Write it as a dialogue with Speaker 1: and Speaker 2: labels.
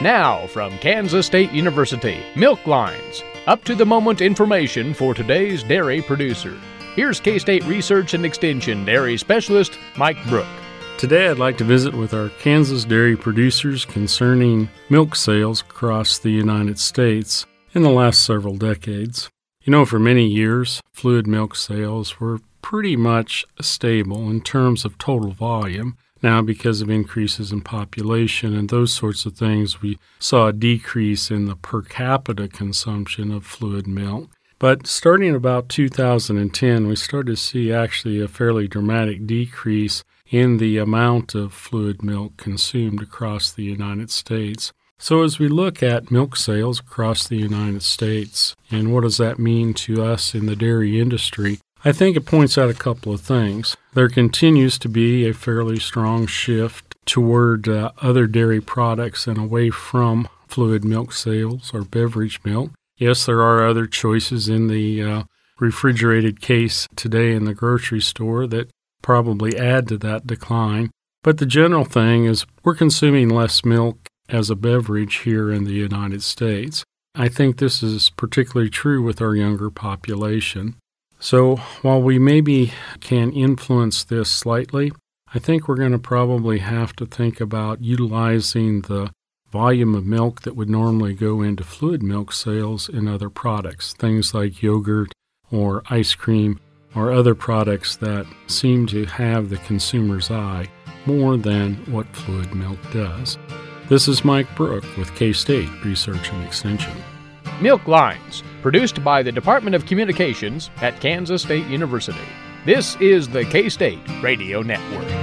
Speaker 1: Now, from Kansas State University, Milk Lines, up-to-the-moment information for today's dairy producer. Here's K-State Research and Extension Dairy Specialist Mike Brook.
Speaker 2: Today I'd like to visit with our Kansas dairy producers concerning milk sales across the United States in the last several decades. You know, for many years, fluid milk sales were pretty much stable in terms of total volume. Now, because of increases in population and those sorts of things, we saw a decrease in the per capita consumption of fluid milk. But starting about 2010, we started to see actually a fairly dramatic decrease in the amount of fluid milk consumed across the United States. So as we look at milk sales across the United States and what does that mean to us in the dairy industry, I think it points out a couple of things. There continues to be a fairly strong shift toward other dairy products and away from fluid milk sales or beverage milk. Yes, there are other choices in the refrigerated case today in the grocery store that probably add to that decline. But the general thing is we're consuming less milk as a beverage here in the United States. I think this is particularly true with our younger population. So while we maybe can influence this slightly, I think we're going to probably have to think about utilizing the volume of milk that would normally go into fluid milk sales in other products, things like yogurt or ice cream or other products that seem to have the consumer's eye more than what fluid milk does. This is Mike Brook with K-State Research and Extension.
Speaker 1: Milk Lines, produced by the Department of Communications at Kansas State University. This is the K-State Radio Network.